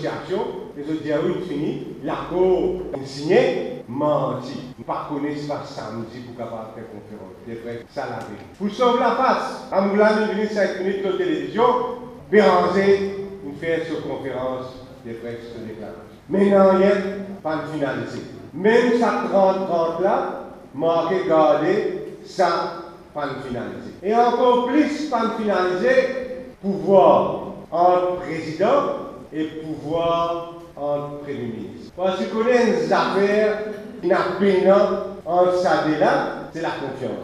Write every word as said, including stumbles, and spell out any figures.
négociation, et je dis ah oui, fini, l'accord est signé, menti. Nous ne connaissons pas samedi pour capable faire conférence. Des vrais salariés. Pour sauver la face, à Moulin, il venu cinq minutes de télévision, Béranger, nous fait cette conférence des vrais de déclaration. Maintenant, il n'y a pas de finalité. Même ça trente trente là, marqué garder, ça pas de finalité. Et encore plus pas de finalité, pouvoir entre président et pouvoir entre premier ministre. Parce que connaît une affaire qui n'a pas entre ça et là, c'est la confiance.